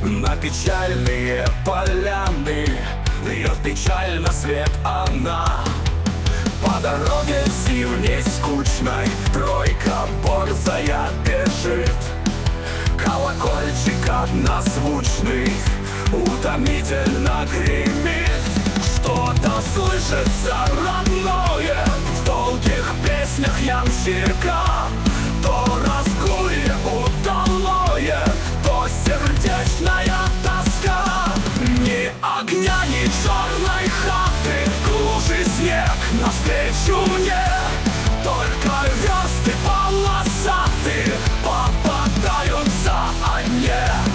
На печальные поляны льет печально свет она. По дороге зимней скучной тройка борзая бежит. Колокольчик однозвучный утомительно гремит. Что-то слышится родное в долгих песнях ямщика. То разгулье удалое, то сердечная тоска. Ни огня, ни черной хаты, глуши снег навстречу мне. Только версты полосаты попадаются одни.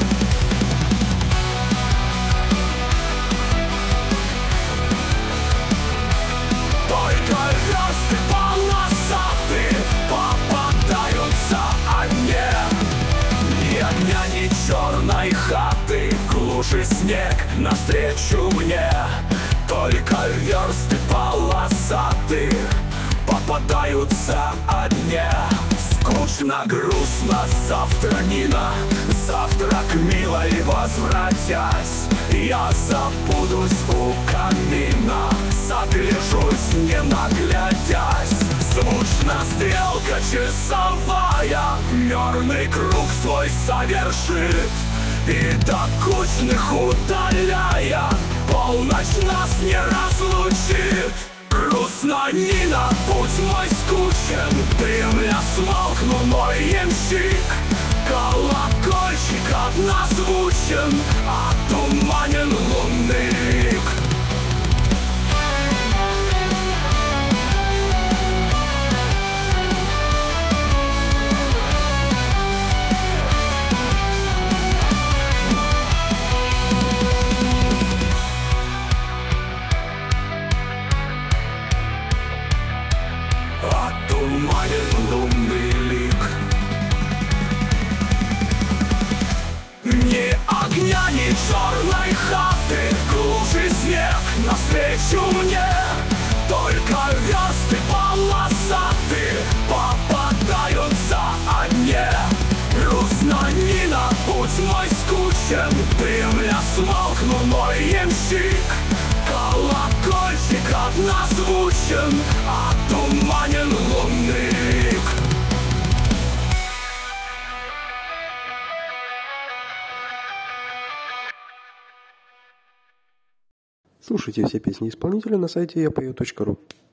Только версты полосаты попадаются одни. Ни огня, ни черной хаты, глуши снег навстречу мне. Только версты полосаты попадаются одни. Скучно, грустно, завтра Нина, завтрак милой возвратясь. Я забудусь у камина, загляжусь, не наглядясь. Звучно стрелка часовая мерный круг свой совершит. И до кучных удаляя, полночь нас не разлучит. Грустно, Нина, путь мой скучен, дымля смолкну мой ямщик. Колокольчик однозвучен, отуманен лунный лик. Отуманен лунный лик. Ни огня, ни черной хаты, глуши снег навстречу мне. Только версты полосаты попадаются одни. Грустно, Нина, путь мой скучен, дымля смолкну мой ямщик. Колокольчик однозвучен, отуманен лунный лик. Слушайте все песни исполнителя на сайте yapою.ru.